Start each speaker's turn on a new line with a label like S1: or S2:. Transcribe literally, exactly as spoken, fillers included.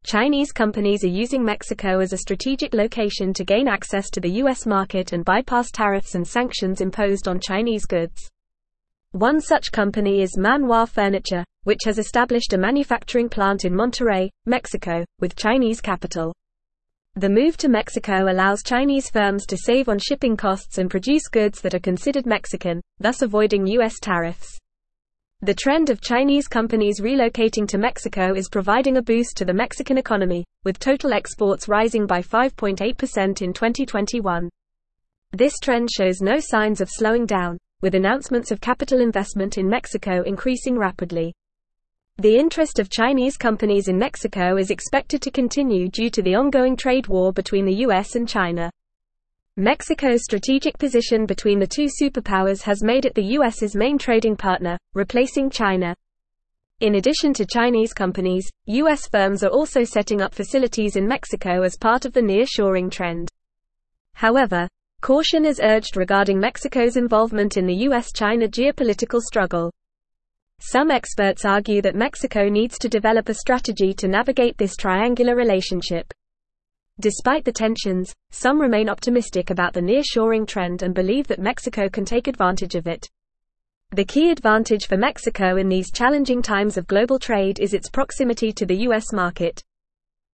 S1: Chinese companies are using Mexico as a strategic location to gain access to the U S market and bypass tariffs and sanctions imposed on Chinese goods. One such company is Manhua Furniture, which has established a manufacturing plant in Monterrey, Mexico, with Chinese capital. The move to Mexico allows Chinese firms to save on shipping costs and produce goods that are considered Mexican, thus avoiding U S tariffs. The trend of Chinese companies relocating to Mexico is providing a boost to the Mexican economy, with total exports rising by five point eight percent in twenty twenty-one. This trend shows no signs of slowing down, with announcements of capital investment in Mexico increasing rapidly. The interest of Chinese companies in Mexico is expected to continue due to the ongoing trade war between the U S and China. Mexico's strategic position between the two superpowers has made it the U S's main trading partner, replacing China. In addition to Chinese companies, U S firms are also setting up facilities in Mexico as part of the nearshoring trend. However, caution is urged regarding Mexico's involvement in the U S China geopolitical struggle. Some experts argue that Mexico needs to develop a strategy to navigate this triangular relationship. Despite the tensions, some remain optimistic about the nearshoring trend and believe that Mexico can take advantage of it. The key advantage for Mexico in these challenging times of global trade is its proximity to the U S market.